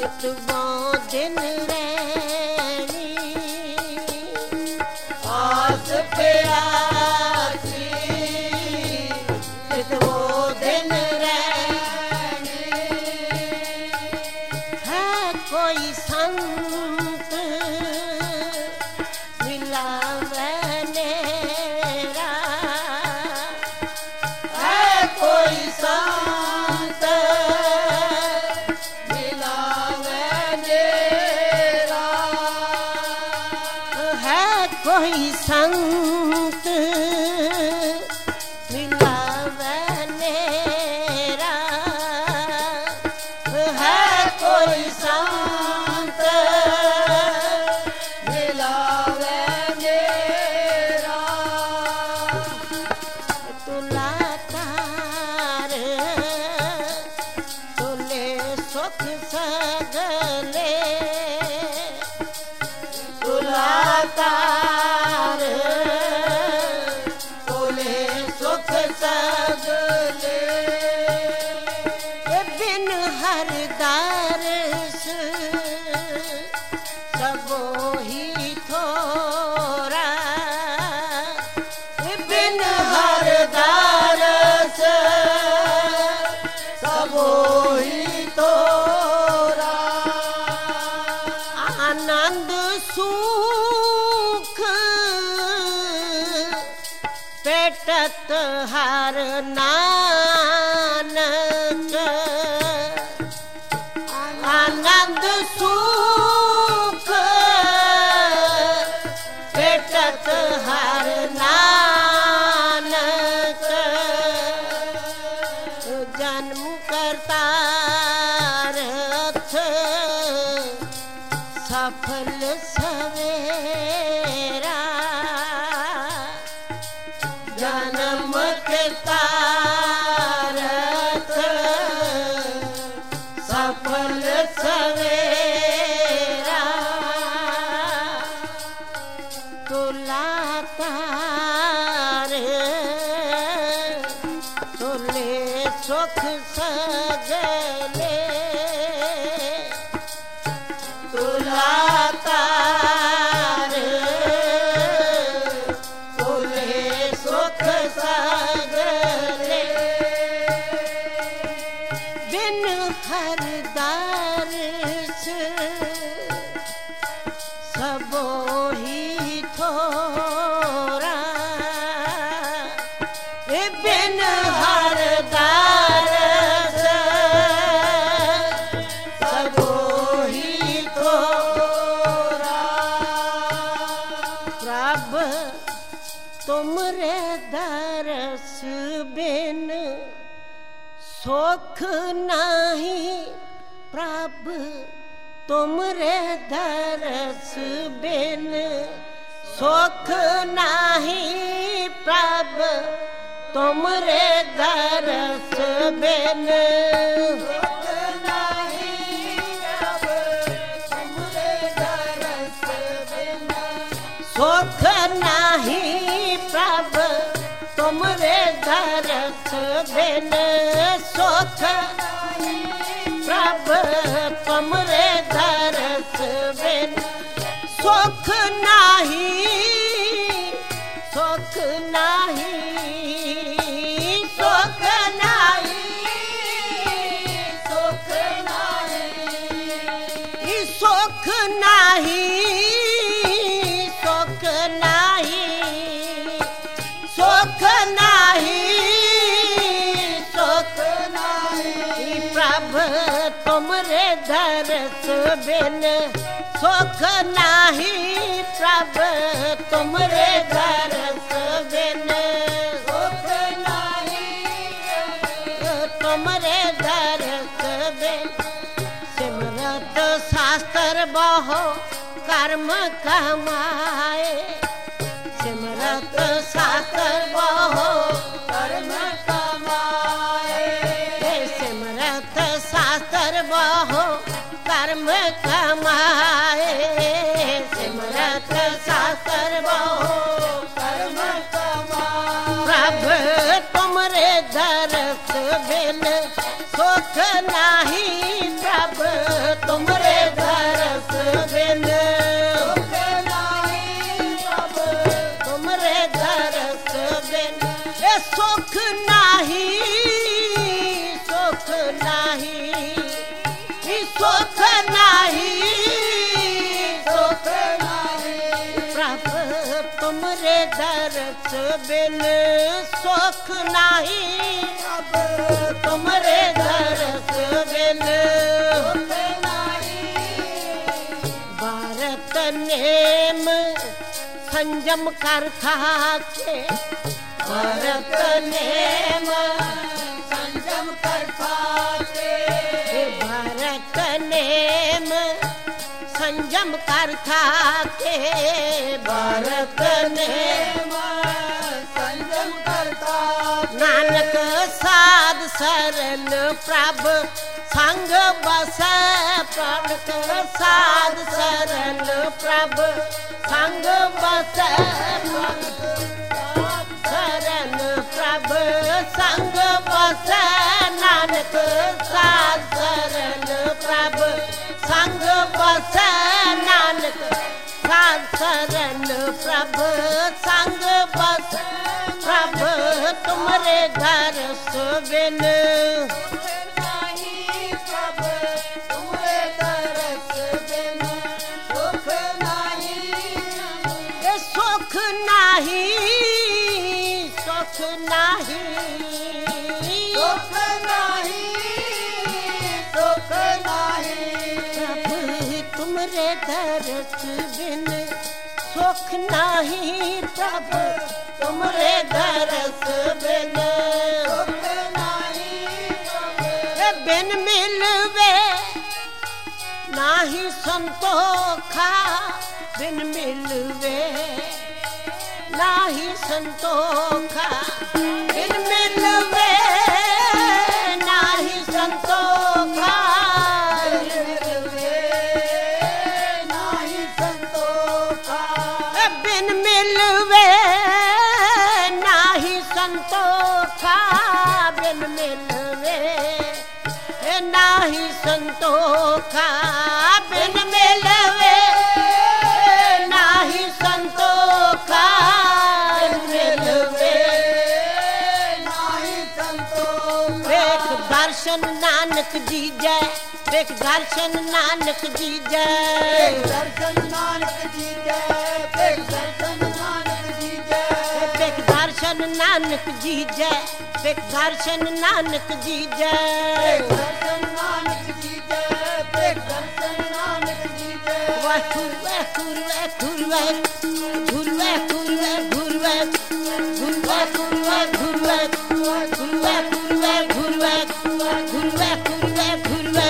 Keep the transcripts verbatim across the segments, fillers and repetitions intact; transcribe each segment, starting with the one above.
चितवो दिन रैनी आस प्यासी चितवो दिन रैनी है कोई संत मिलावे नेरा है कोई संत मिलावे नेरा है कोई संत मिलावे नेरा है कोई संत मिलावे नेरा तुला तार तुले सुख सगले तुला तार बोले सुख सगले बिन हर दारस सबो ही थोरा बिन हर दारस सबो ही तोरा आनंद सुख पेटत हर नानक आनंद सुख पेटत हर नानक जन्म करता रथ सफल सवेरा जन्म के तारथ सफल सवेरा तुला तार तुले सुख सगले तुला तार बोले सुख सगले बिन हर दारस सबो ही थोरा बिन हर दारस सबो ही तोरा प्रभ तुमरे दरस बिन सुख नाही प्रभ तुमरे दरस बिन सुख नाही प्रभ तुमरे दरस बिन सुख नाही प्रभ तुमरे दरस बिन सुख प्रभ तुमरे दरस बिन सुख नाही सुख नाही सुख नाही सुख नाही सुख नाही सुख नाही सुख नाही सुख नाही प्रभ तुमरे दरस बिन सुख नाही प्रभ तुमरे दरस बिन सुख नाही तुमरे दरस बिन सिमरत शास्त्र बहु कर्म कमाए सिमरत शास्त्र बहु कर्म कमाए सिमरत शास्त्र बहु कर्म कमाए सिमरत शास्त्र बहु कर्म कमाए प्रभ तुमरे दरस बिन सुख नाही प्रभ तुमरे बिन सुख नाही, अब तुमरे दरस बिन सुख नाही। भारत नेम संयम कर थाके, भारत नेम संयम कर थाके, भारत नेम संयम कर थाके, भारत नेम संयम कर थाके। नानक साध सरल प्रभ संग बस, नानक साध सरल प्रभ संग बस, सरल प्रभ संग बस, नानक साध सरल प्रभ संग बस, नानक साध सरल प्रभ संग बस, प्रभ तुमरे घर सुबिन नहीं प्रभ तुमरे दरस बिन सुख नहीं। ये सुख नाही, सुख नाही, सुख नहीं, सुख नहीं। प्रभु तुमरे दरस बिन सुख नाही, प्रभु तुमरे दरस बिन सुख नहीं प्रभ ए बिन मिलवे नाही संतोखा, बिन मिलवे नाही संतोखा, बिन मिलवे नाही संतोखा, नहीं संतोखा। ए बिन मिलवे नाही संतोखा, बिन मिलवे ए नाही संतोखा, बिन मिलवे नाही संतोखा, बिन मिलवे नहीं संतोखा। देख दर्शन नानक जी जय, देख दर्शन नानक जी जय, दर्शन नानक जी जय, दर्शन नानक जी जय। देख दर्शन नानक जी जय, देख दर्शन नानक जी जय, दर्शन नानक जी जय, दर्शन नानक जी जय। वाकुरवे कुरवे कुरवे घुरवे कुरवे घुरवे घुरवे कुरवे घुरवे घुरवे कुरवे घुरवे घुरवे कुरवे घुरवे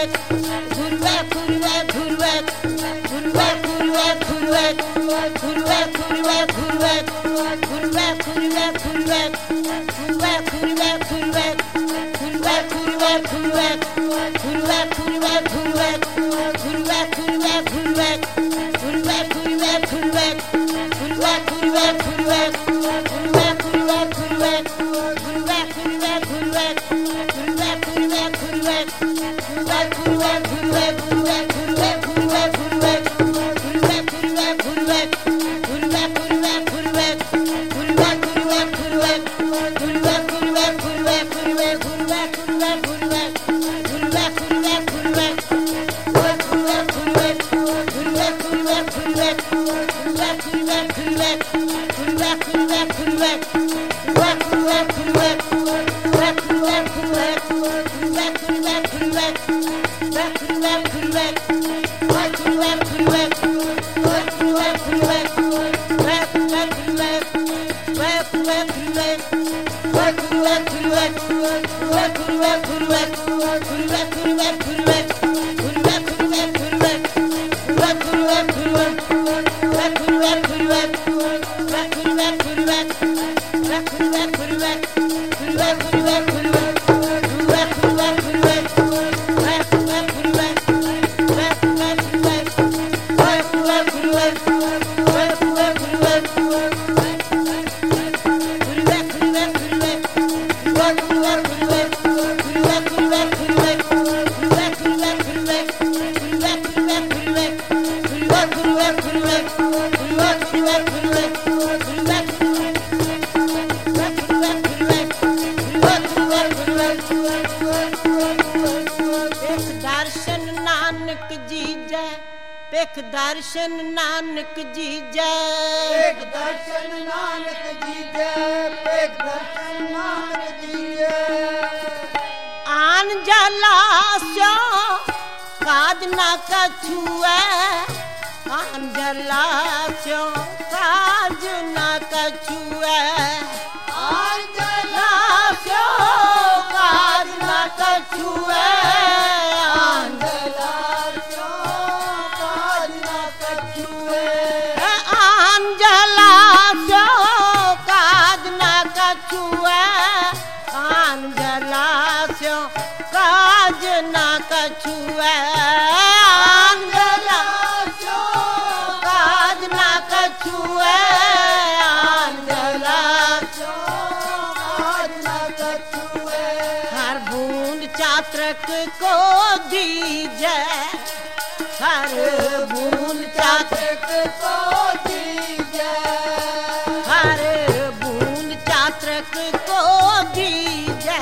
घुरवे कुरवे घुरवे घुरवे कुरवे घुरवे घुरवे कुरवे घुरवे घुरवे कुरवे घुरवे घुरवे कुरवे घुरवे घुरवे कुरवे घुरवे घुरवे कुरवे घुरवे घुरवे कुरवे घुरवे घुरवे कुरवे घुरवे घुरवे कुरवे घुरवे घुरवे कुरवे घुरवे घुरवे कुरवे घुरवे घुरवे कुरवे घुरवे घुरवे कुरवे घुरवे घुरवे घुरवे घुरवे घुरवे घुरवे कुरवे घुरवे घुरवे कुरवे घुरवे घुरवे कुरवे घुरवे घुरवे कुरवे घुरवे घुरवे घुरवे कुरवे घुरवे घुरवे कुरवे घुरवे दर्शन नानक जी जय पेख दर्शन नानक जी जय पेख दर्शन नानक जी जय पेख दर्शन नानक जी जय आन जला स्यो काज ना कछुए आन जला स्यो काज ना कछुए आन जला स्यो काज ना कछुए आन जला स्यो काज ना कछुए आन जला स्यो काज ना कछुए आन जला स्यो काज ना कछुए आन जला स्यो काज ना कछुए आन जला स्यो काज ना कछुए हर बूंद चात्रक को दीजे हर बूंद चात्रक चात्रक को दीजे हर बूंद चात्रक को दीजे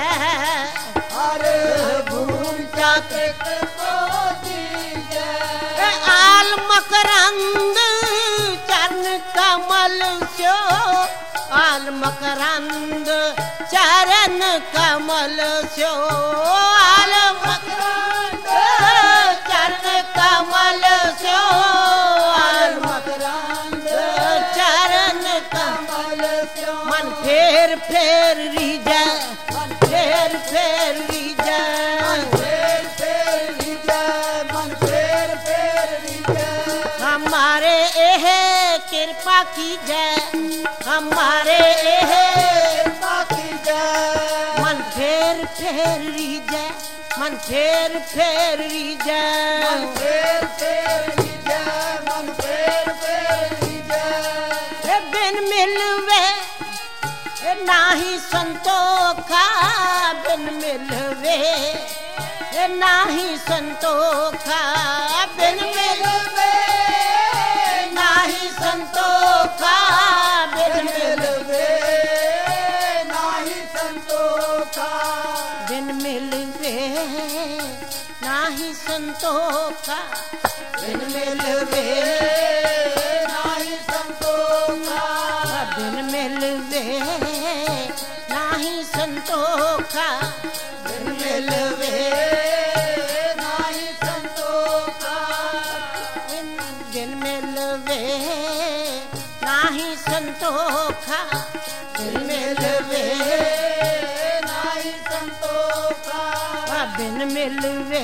हर बूंद चात्रक को दीजे आल मकरंद चरण कमल स्यो आल मकरंद चरण कमल स्यो आल मकरंद चरण कमल स्यो आल मकरंद चरण कमल कमल स्यो मन फेर फेर रीजै मन फेर फेर रीजै फेर फेर लीजे मन फेर फेर लीजे हमारे एह कृपा कीजै हमारे एह बाकी जय मन फेर फेर रीजै मन फेर फेर रीजै मन फेर फेर लीजे मन फेर फेर लीजे ए बिन मिलवे ए नाही संतोखा बिन मिलवे ए नाही संतोखा बिन मिलवे नाही संतोखा बिन मिलवे नाही संतोखा बिन मिलवे नाही संतोखा बिन मिलवे नाही संतोखा बिन मिलवे नाही संतोखा बिन मिलवे नाही संतोखा बिन बिन मिलवे नाही संतोखा बिन मिलवे नाही संतोखा बिन मिलवे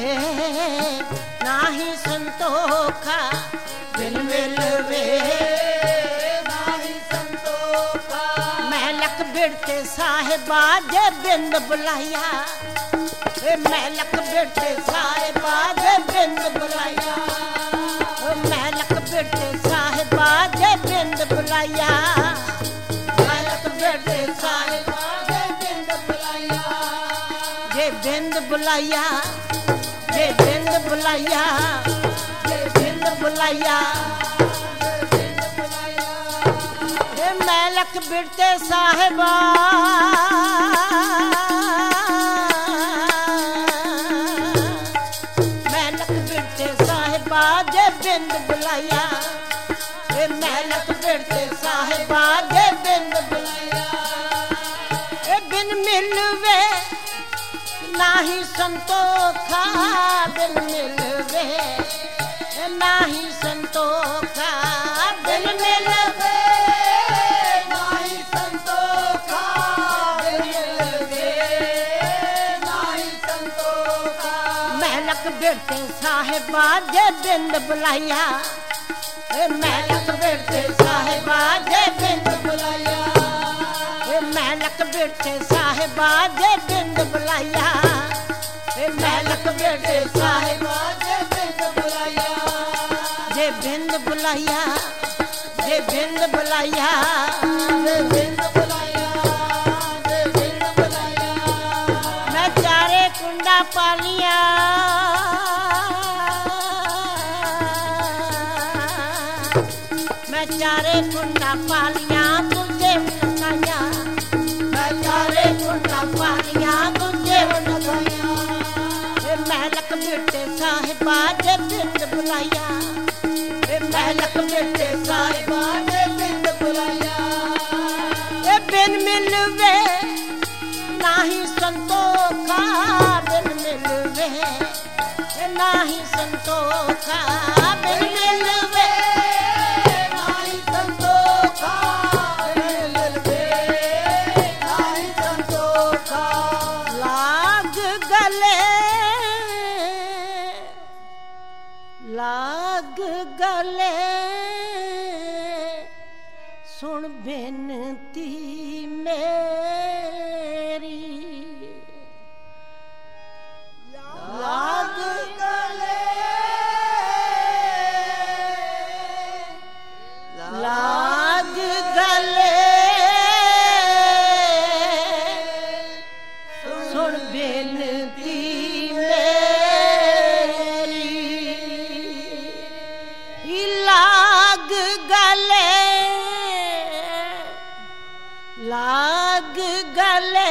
नाही संतोखा बिन मिलवे नाही संतोखा मैलक बिरते साहिबा जे बिंद बुलाया ए मैलक बिरते साहिबा जे बिंद बुलाया ओ मैलक बिरते साहिबा जे बिंद बुलाया मैलक बिरते साहिबा जे बिंद बुलाया जे बिंद बुलाया जे बिंद बुलाया जे बिंद बुलाया बिंद बुलाया ए मैलक बिरते साहिबा मैलक बिरते साहिबा जे बिंद बुलाया ए मैलक बिरते साहिबा जे बिंद बुलाया ए बिन मिलवे नाही संतोखा बिन मिलवे ए नाही संतोखा बिन मिलवे नाही संतोखा बिन मिलवे नाही संतोखा मैलक बिरते साहिबा जे बिंद बुलाया ए मैलक बिरते साहिबा जे बिंद बुलाया ए मैलक बिरते साहिबा जे बिंद बुलाया ए मैलक बिरते साहिबा जे बिंद बुलाया जे बिंद बुलाया जे बिंद बुलाया जे बिंद बुलाया जे बिंद बुलाया मैं चारे कुंडा पालिया मैं चारे कुंडा पालिया तुझे बनाया मैं चारे कुंडा पालिया तुझे बनाया ए मैलक बिरते साहिबा जे बिंद बुलाया महलक बेटे साहिबा ने बिंद बुलाया ए बिन मिलवे नाही संतोखा बिन मिलवे ए नाही संतोखा बिन मिलवे नाही संतोखा बिन मिलवे नाही संतोखा लाग गले लाग गले सुन बेनती मेरी लाग गले लाग गले सुन बेनती मेरी लाग गले लाग गले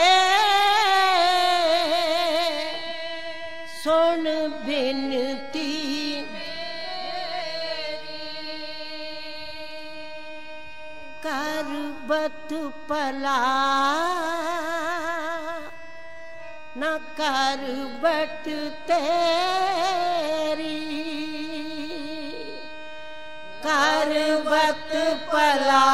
सुन बिनती करबत पला न करबट तेरी करबत पला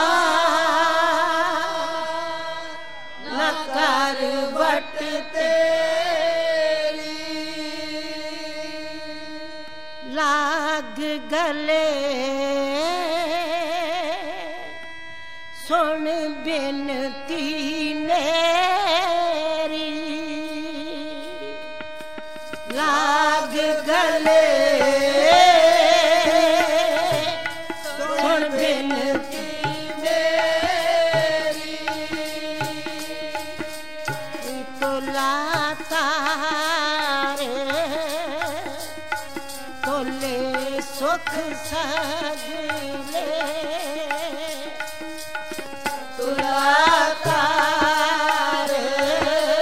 न करबट तेरी लाग गले सुन बिनती मेरी लाग गले सुन बिनती मेरी तो लाता रे तोले सुख सगले तुलाता रे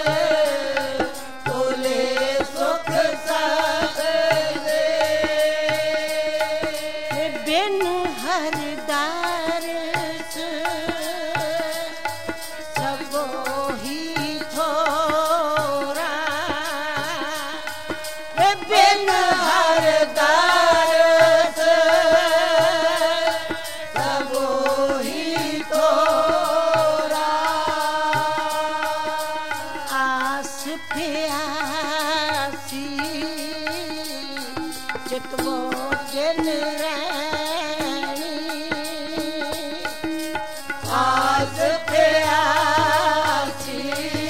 तोले सुख सगले बिन हरदार सबो ही थोरा बिन हरदार सबो ही थोरा आस प्यासी चितवो दिन रैनी आस प्यासी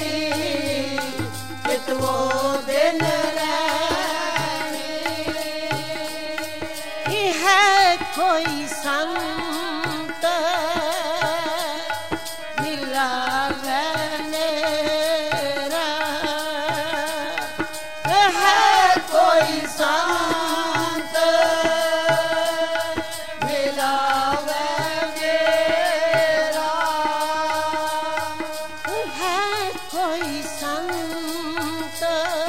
चितवो दिन रैनी है कोई संत मिला मेरा है कोई संत मिला मेरा है कोई संत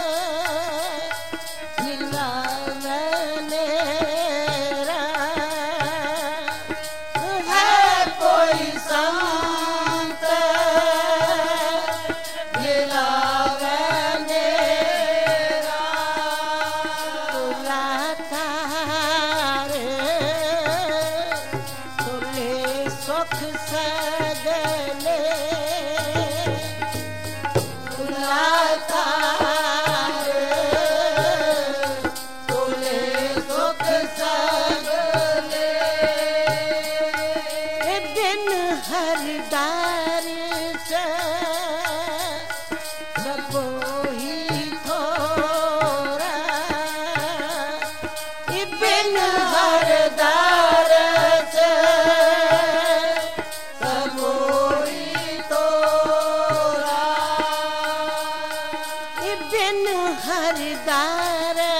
मिला मेरा है कोई संत मिला मेरा तुलाता रे तुले सुख सगले तुलाता रे तुले सुख सगले बिन हरदार से सबो ही थोरा बिन हरदार से सबो ही थोरा बिन हरदार